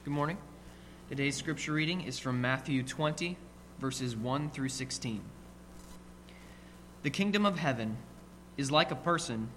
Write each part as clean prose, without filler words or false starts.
Good morning. Today's scripture reading is from Matthew 20, verses 1 through 16. The kingdom of heaven is like a person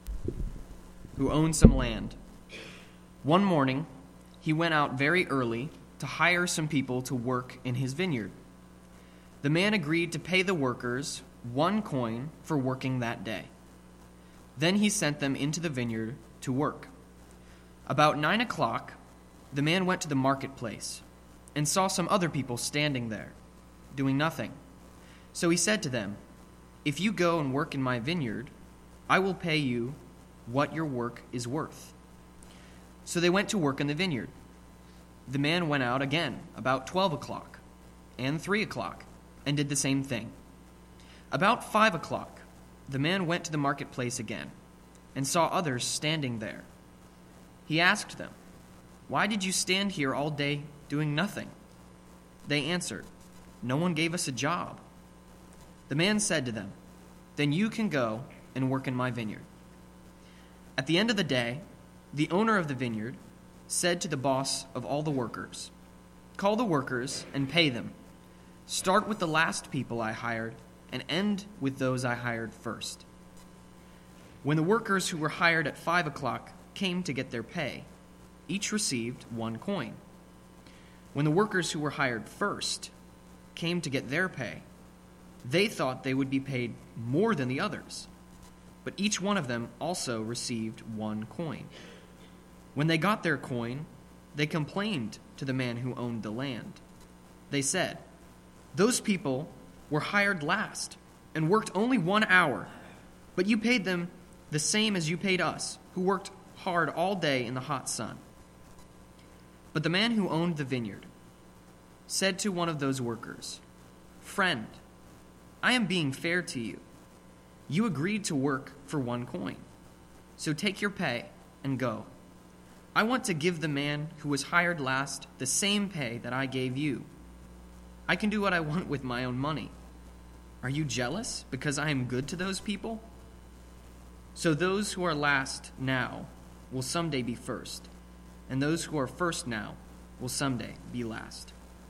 who owns some land. One morning, he went out very early to hire some people to work in his vineyard. The man agreed to pay the workers 1 coin for working that day. Then he sent them into the vineyard to work. About 9 o'clock, the man went to the marketplace and saw some other people standing there, doing nothing. So he said to them, "If you go and work in my vineyard, I will pay you what your work is worth." So they went to work in the vineyard. The man went out again about 12 o'clock and 3 o'clock and did the same thing. About 5 o'clock, the man went to the marketplace again and saw others standing there. He asked them, "Why did you stand here all day doing nothing?" They answered, "No one gave us a job." The man said to them, "Then you can go and work in my vineyard." At the end of the day, the owner of the vineyard said to the boss of all the workers, "Call the workers and pay them. Start with the last people I hired and end with those I hired first." When the workers who were hired at 5 o'clock came to get their pay, each received 1 coin. When the workers who were hired first came to get their pay, they thought they would be paid more than the others, but each one of them also received 1 coin. When they got their coin, they complained to the man who owned the land. They said, "Those people were hired last and worked only 1 hour, but you paid them the same as you paid us, who worked hard all day in the hot sun." But the man who owned the vineyard said to one of those workers, "Friend, I am being fair to you. You agreed to work for 1 coin. So take your pay and go. I want to give the man who was hired last the same pay that I gave you. I can do what I want with my own money. Are you jealous because I am good to those people?" So those who are last now will someday be first, and those who are first now will someday be last.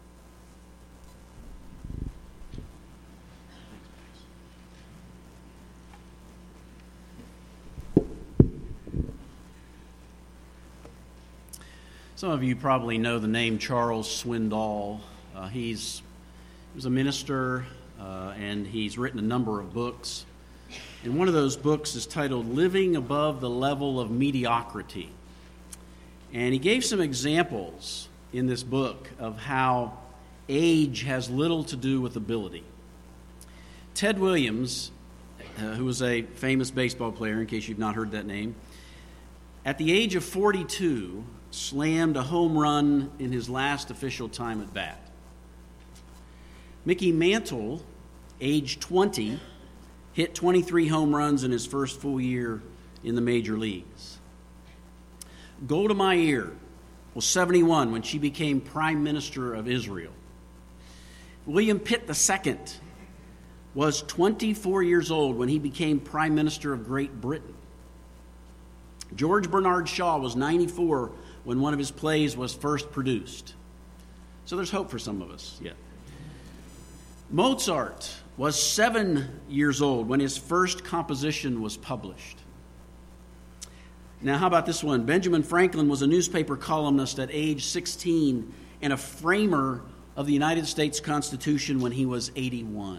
Some of you probably know the name Charles Swindoll. He was a minister, and he's written a number of books. And one of those books is titled "Living Above the Level of Mediocrity." And he gave some examples in this book of how age has little to do with ability. Ted Williams, who was a famous baseball player, in case you've not heard that name, at the age of 42, slammed a home run in his last official time at bat. Mickey Mantle, age 20, hit 23 home runs in his first full year in the major leagues. Golda Meir was 71 when she became Prime Minister of Israel. William Pitt II was 24 years old when he became Prime Minister of Great Britain. George Bernard Shaw was 94 when one of his plays was first produced. So there's hope for some of us yet. Mozart was 7 years old when his first composition was published. Now, how about this one? Benjamin Franklin was a newspaper columnist at age 16 and a framer of the United States Constitution when he was 81.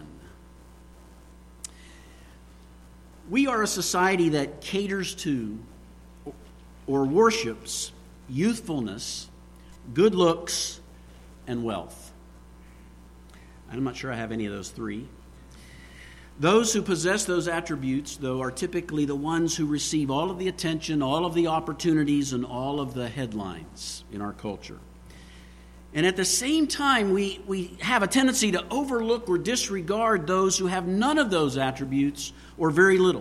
We are a society that caters to or worships youthfulness, good looks, and wealth. I'm not sure I have any of those three. Those who possess those attributes, though, are typically the ones who receive all of the attention, all of the opportunities, and all of the headlines in our culture. And at the same time, we have a tendency to overlook or disregard those who have none of those attributes or very little.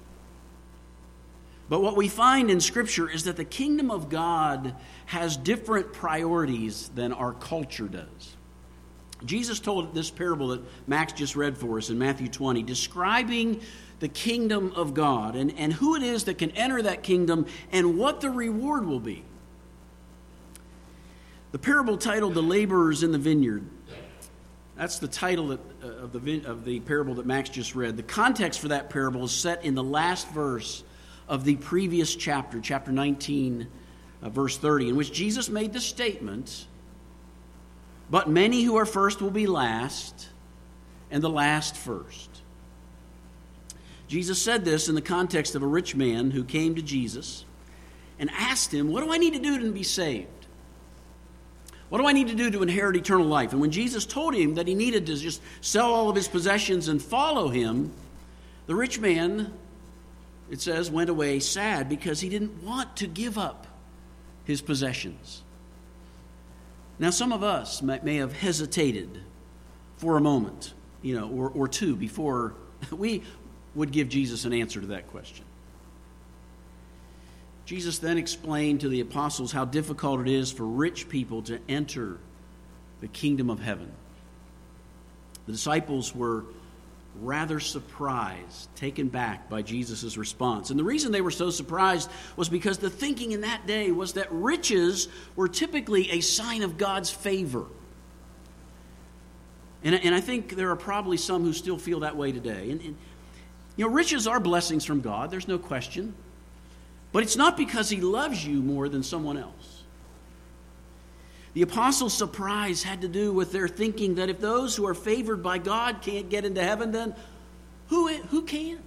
But what we find in Scripture is that the kingdom of God has different priorities than our culture does. Jesus told this parable that Max just read for us in Matthew 20, describing the kingdom of God and who it is that can enter that kingdom and what the reward will be. The parable titled The Laborers in the Vineyard. That's the title of the parable that Max just read. The context for that parable is set in the last verse of the previous chapter, chapter 19, verse 30, in which Jesus made the statement, "But many who are first will be last, and the last first." Jesus said this in the context of a rich man who came to Jesus and asked him, "What do I need to do to be saved? What do I need to do to inherit eternal life?" And when Jesus told him that he needed to just sell all of his possessions and follow him, the rich man, it says, went away sad because he didn't want to give up his possessions. Now, some of us may have hesitated for a moment, or two before we would give Jesus an answer to that question. Jesus then explained to the apostles how difficult it is for rich people to enter the kingdom of heaven. The disciples were rather surprised, taken back by Jesus' response. And the reason they were so surprised was because the thinking in that day was that riches were typically a sign of God's favor. And I think there are probably some who still feel that way today. And riches are blessings from God, there's no question. But it's not because he loves you more than someone else. The apostles' surprise had to do with their thinking that if those who are favored by God can't get into heaven, then who can?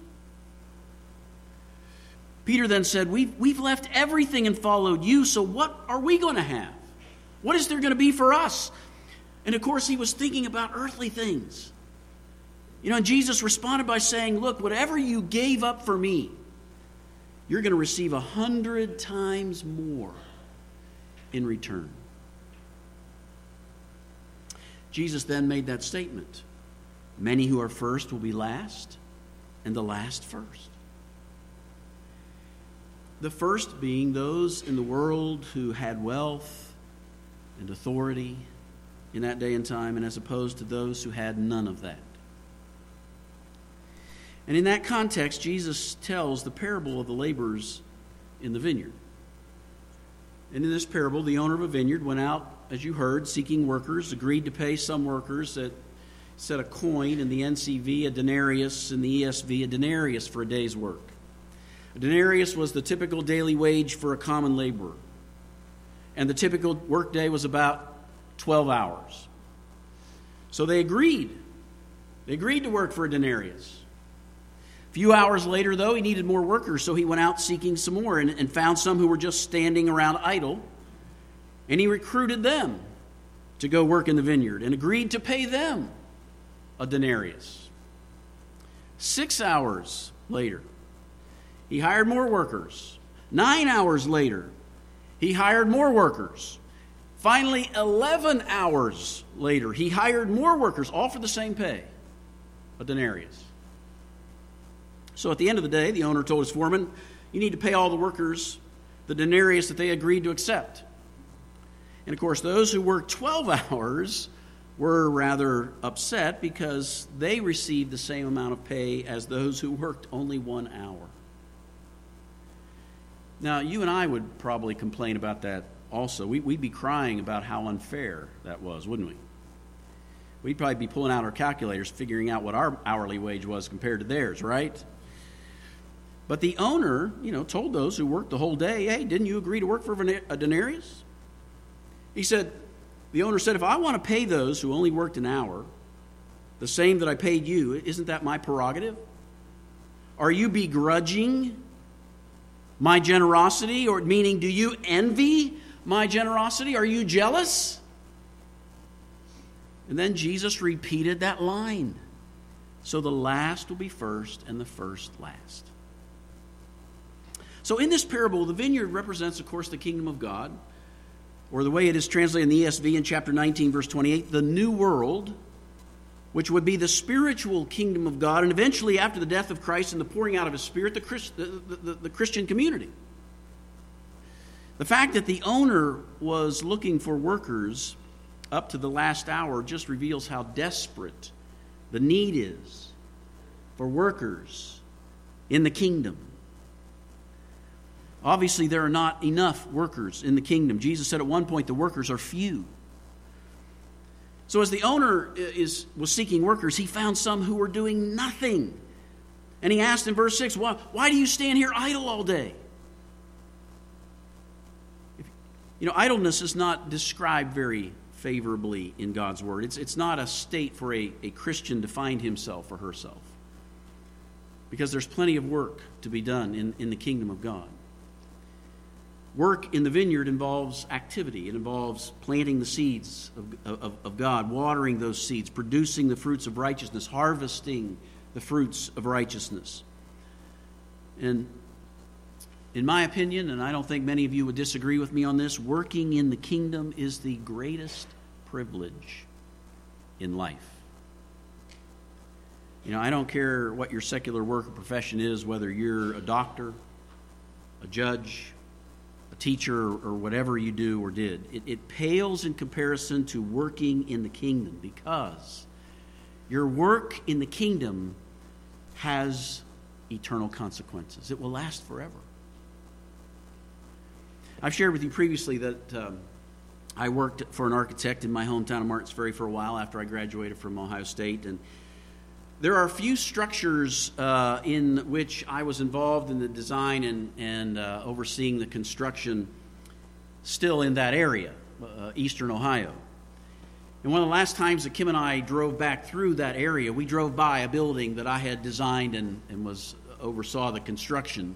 Peter then said, We've left everything and followed you, so what are we going to have? What is there going to be for us? And of course, he was thinking about earthly things. And Jesus responded by saying, "Look, whatever you gave up for me, you're going to receive 100 times more in return." Jesus then made that statement. Many who are first will be last, and the last first. The first being those in the world who had wealth and authority in that day and time, and as opposed to those who had none of that. And in that context, Jesus tells the parable of the laborers in the vineyard. And in this parable, the owner of a vineyard went out, as you heard, seeking workers, agreed to pay some workers that set a coin in the NCV, a denarius, in the ESV, a denarius for a day's work. A denarius was the typical daily wage for a common laborer. And the typical workday was about 12 hours. So they agreed. They agreed to work for a denarius. A few hours later, though, he needed more workers, so he went out seeking some more and found some who were just standing around idle. And he recruited them to go work in the vineyard and agreed to pay them a denarius. 6 hours later, he hired more workers. 9 hours later, he hired more workers. Finally, 11 hours later, he hired more workers, all for the same pay, a denarius. So at the end of the day, the owner told his foreman, "You need to pay all the workers the denarius that they agreed to accept." And of course, those who worked 12 hours were rather upset because they received the same amount of pay as those who worked only 1 hour. Now, you and I would probably complain about that also. We'd be crying about how unfair that was, wouldn't we? We'd probably be pulling out our calculators, figuring out what our hourly wage was compared to theirs, right? But the owner, told those who worked the whole day, "Hey, didn't you agree to work for a denarius?" The owner said, "If I want to pay those who only worked an hour the same that I paid you, isn't that my prerogative? Are you begrudging my generosity? Or meaning, do you envy my generosity? Are you jealous?" And then Jesus repeated that line. So the last will be first and the first last. So in this parable, the vineyard represents, of course, the kingdom of God, or the way it is translated in the ESV in chapter 19, verse 28, the new world, which would be the spiritual kingdom of God, and eventually, after the death of Christ and the pouring out of His Spirit, the Christian community. The fact that the owner was looking for workers up to the last hour just reveals how desperate the need is for workers in the kingdom. Obviously, there are not enough workers in the kingdom. Jesus said at one point the workers are few. So as the owner was seeking workers, he found some who were doing nothing. And he asked in verse 6, why do you stand here idle all day? Idleness is not described very favorably in God's word. It's not a state for a Christian to find himself or herself. Because there's plenty of work to be done in the kingdom of God. Work in the vineyard involves activity. It involves planting the seeds of God, watering those seeds, producing the fruits of righteousness, harvesting the fruits of righteousness. And in my opinion, and I don't think many of you would disagree with me on this, working in the kingdom is the greatest privilege in life. I don't care what your secular work or profession is, whether you're a doctor, a judge, a teacher, or whatever you do or did. It pales in comparison to working in the kingdom, because your work in the kingdom has eternal consequences. It will last forever. I've shared with you previously that I worked for an architect in my hometown of Martins Ferry for a while after I graduated from Ohio State. And there are a few structures in which I was involved in the design and overseeing the construction still in that area, eastern Ohio. And one of the last times that Kim and I drove back through that area, we drove by a building that I had designed and oversaw the construction.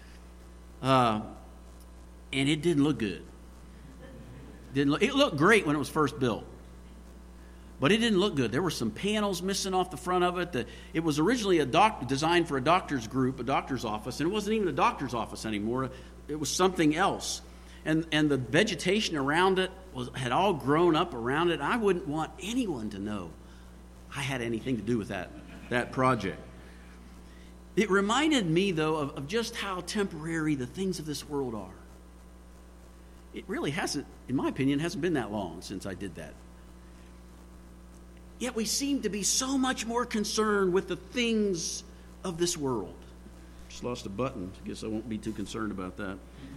And it didn't look good. It looked great when it was first built. But it didn't look good. There were some panels missing off the front of it. It was originally designed for a doctor's group, a doctor's office, and it wasn't even a doctor's office anymore. It was something else. And the vegetation around it had all grown up around it. I wouldn't want anyone to know I had anything to do with that project. It reminded me, though, of just how temporary the things of this world are. It really hasn't, in my opinion, hasn't been that long since I did that. Yet we seem to be so much more concerned with the things of this world. Just lost a button. I guess I won't be too concerned about that.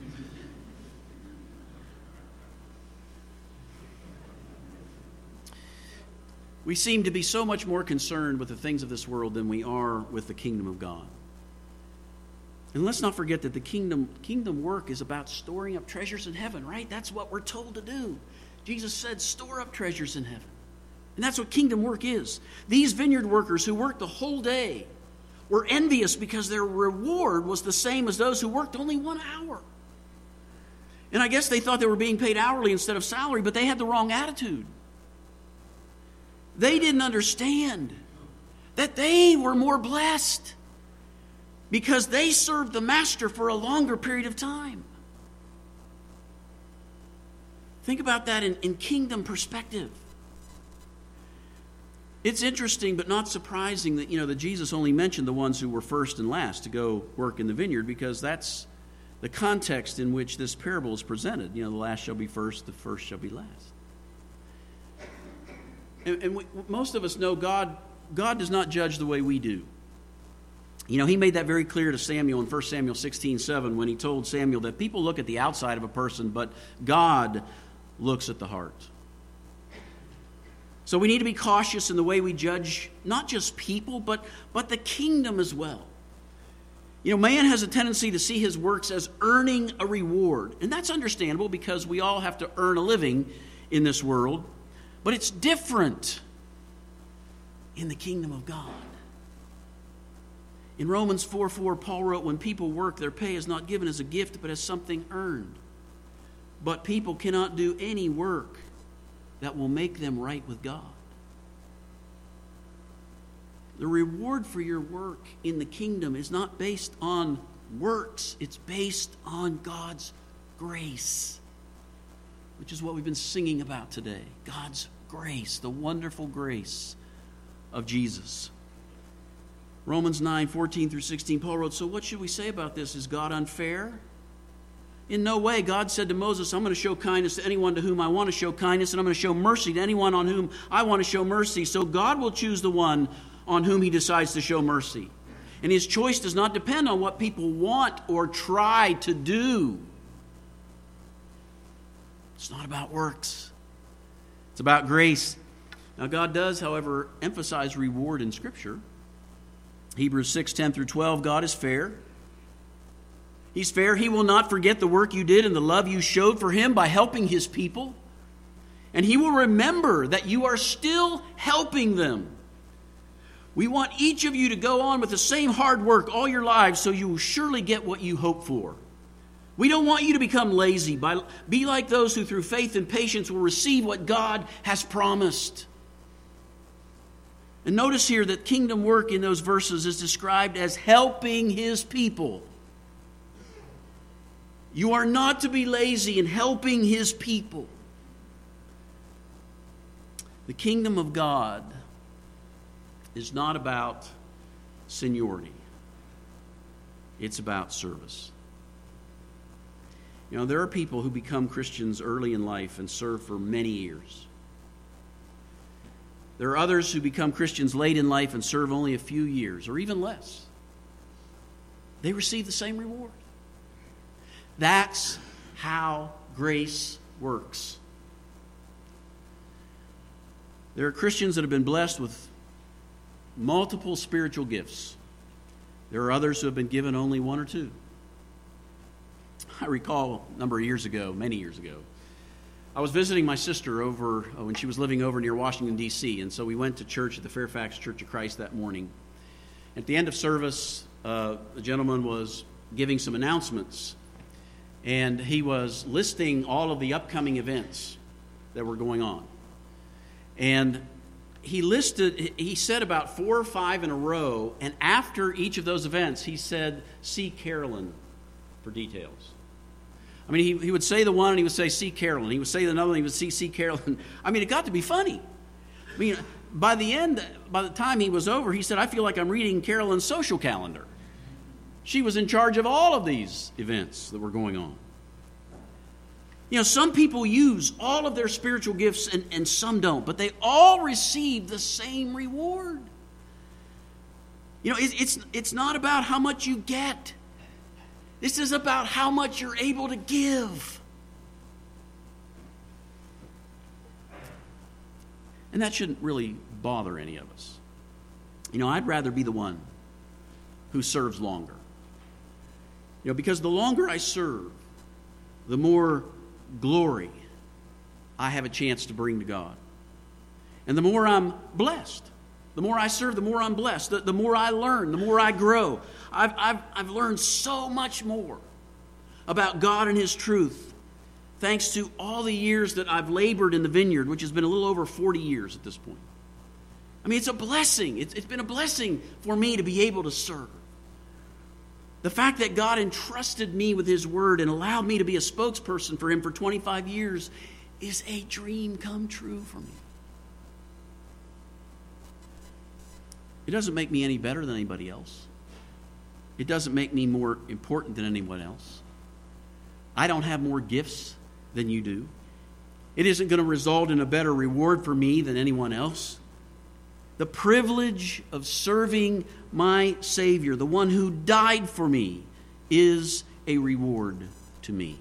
We seem to be so much more concerned with the things of this world than we are with the kingdom of God. And let's not forget that the kingdom work is about storing up treasures in heaven, right? That's what we're told to do. Jesus said, store up treasures in heaven. And that's what kingdom work is. These vineyard workers who worked the whole day were envious because their reward was the same as those who worked only 1 hour. And I guess they thought they were being paid hourly instead of salary, but they had the wrong attitude. They didn't understand that they were more blessed because they served the master for a longer period of time. Think about that in kingdom perspective. It's interesting but not surprising that, that Jesus only mentioned the ones who were first and last to go work in the vineyard, because that's the context in which this parable is presented. The last shall be first, the first shall be last. And most of us know God does not judge the way we do. He made that very clear to Samuel in 1 Samuel 16:7 when he told Samuel that people look at the outside of a person, but God looks at the heart. So we need to be cautious in the way we judge not just people, but the kingdom as well. Man has a tendency to see his works as earning a reward. And that's understandable because we all have to earn a living in this world. But it's different in the kingdom of God. In Romans 4:4, Paul wrote, when people work, their pay is not given as a gift, but as something earned. But people cannot do any work that will make them right with God. The reward for your work in the kingdom is not based on works. It's based on God's grace, which is what we've been singing about today. God's grace, the wonderful grace of Jesus. Romans 9:14-16, Paul wrote, so what should we say about this? Is God unfair? In no way. God said to Moses, I'm going to show kindness to anyone to whom I want to show kindness, and I'm going to show mercy to anyone on whom I want to show mercy. So God will choose the one on whom he decides to show mercy. And his choice does not depend on what people want or try to do. It's not about works. It's about grace. Now, God does, however, emphasize reward in Scripture. Hebrews 6:10 through 12, God is fair. He's fair. He will not forget the work you did and the love you showed for him by helping his people. And he will remember that you are still helping them. We want each of you to go on with the same hard work all your lives so you will surely get what you hope for. We don't want you to become lazy. Be like those who through faith and patience will receive what God has promised. And notice here that kingdom work in those verses is described as helping his people. You are not to be lazy in helping his people. The kingdom of God is not about seniority. It's about service. You know, there are people who become Christians early in life and serve for many years. There are others who become Christians late in life and serve only a few years, or even less. They receive the same reward. That's how grace works. There are Christians that have been blessed with multiple spiritual gifts. There are others who have been given only one or two. I recall a number of years ago, many years ago, I was visiting my sister over when she was living over near Washington, D.C., and so we went to church at the Fairfax Church of Christ that morning. At the end of service, the gentleman was giving some announcements, and he was listing all of the upcoming events that were going on. And he said about 4 or 5 in a row, and after each of those events, he said, "See Carolyn for details." I mean, he would say the one, and he would say, "See Carolyn." He would say another one, he would see Carolyn. I mean, it got to be funny. I mean, by the time he was over, he said, "I feel like I'm reading Carolyn's social calendar." She was in charge of all of these events that were going on. You know, some people use all of their spiritual gifts and some don't, but they all receive the same reward. You know, it's not about how much you get. This is about how much you're able to give. And that shouldn't really bother any of us. You know, I'd rather be the one who serves longer. You know, because the longer I serve, the more glory I have a chance to bring to God. And the more I'm blessed. The more I serve, the more I'm blessed. The more I learn, the more I grow. I've learned so much more about God and his truth thanks to all the years that I've labored in the vineyard, which has been a little over 40 years at this point. I mean, it's a blessing. It's been a blessing for me to be able to serve. The fact that God entrusted me with his word and allowed me to be a spokesperson for him for 25 years is a dream come true for me. It doesn't make me any better than anybody else. It doesn't make me more important than anyone else. I don't have more gifts than you do. It isn't going to result in a better reward for me than anyone else. The privilege of serving my Savior, the one who died for me, is a reward to me.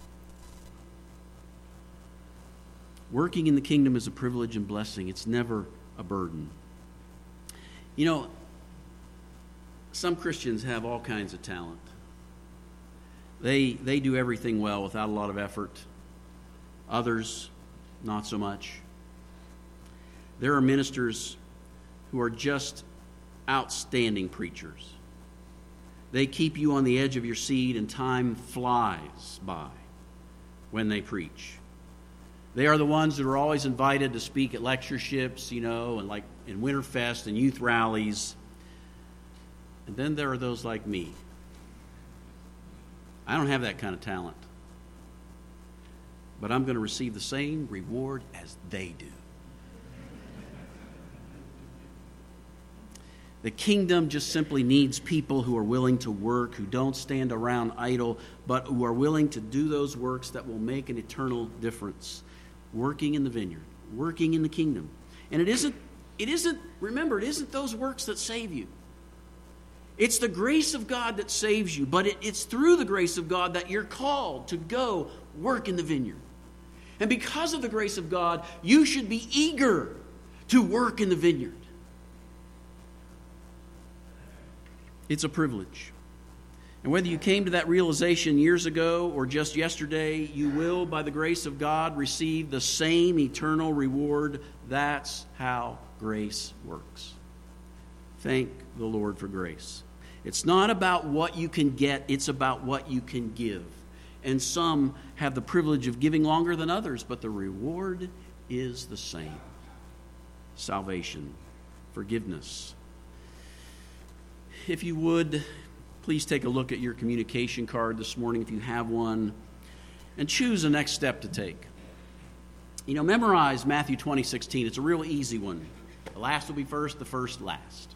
Working in the kingdom is a privilege and blessing. It's never a burden. You know, some Christians have all kinds of talent. They do everything well without a lot of effort. Others, not so much. There are ministers who are just outstanding preachers. They keep you on the edge of your seat, and time flies by when they preach. They are the ones that are always invited to speak at lectureships, you know, and like in Winterfest and youth rallies. And then there are those like me. I don't have that kind of talent. But I'm going to receive the same reward as they do. The kingdom just simply needs people who are willing to work, who don't stand around idle, but who are willing to do those works that will make an eternal difference. Working in the vineyard, working in the kingdom. And it isn't, remember, it isn't those works that save you. It's the grace of God that saves you, but it's through the grace of God that you're called to go work in the vineyard. And because of the grace of God, you should be eager to work in the vineyard. It's a privilege. And whether you came to that realization years ago or just yesterday, you will, by the grace of God, receive the same eternal reward. That's how grace works. Thank the Lord for grace. It's not about what you can get, it's about what you can give. And some have the privilege of giving longer than others, but the reward is the same. Salvation, forgiveness. If you would, please take a look at your communication card this morning if you have one, and choose the next step to take. Memorize Matthew 20:16. It's a real easy one. The last will be first, the first last.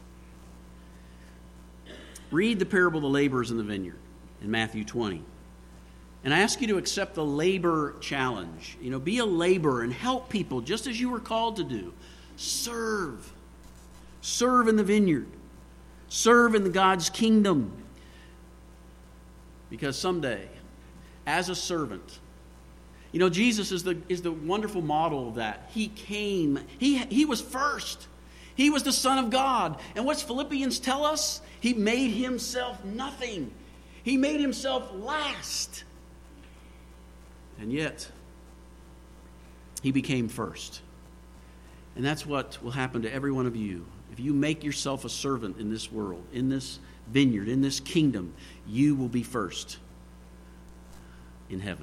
Read the parable of the laborers in the vineyard in Matthew 20. And I ask you to accept the labor challenge. Be a laborer and help people just as you were called to do. Serve. Serve in the vineyard. Serve in God's kingdom. Because someday, as a servant, Jesus is the wonderful model of that. He came. He was first. He was the Son of God. And what's Philippians tell us? He made himself nothing. He made himself last. And yet, he became first. And that's what will happen to every one of you. If you make yourself a servant in this world, in this vineyard, in this kingdom, you will be first in heaven.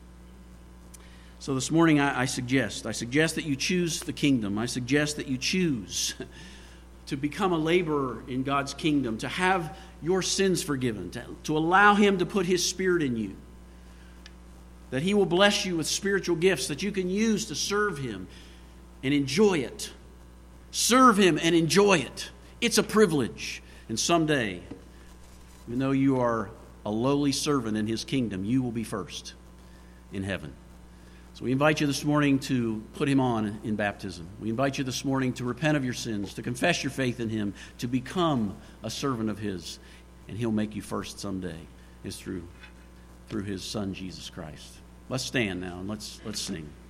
So this morning I suggest that you choose the kingdom. I suggest that you choose to become a laborer in God's kingdom, to have your sins forgiven, to allow him to put his Spirit in you, that he will bless you with spiritual gifts that you can use to serve him and enjoy it. Serve him and enjoy it. It's a privilege. And someday, even though you are a lowly servant in his kingdom, you will be first in heaven. So we invite you this morning to put him on in baptism. We invite you this morning to repent of your sins, to confess your faith in him, to become a servant of his. And he'll make you first someday. It's through his Son, Jesus Christ. Let's stand now and let's sing.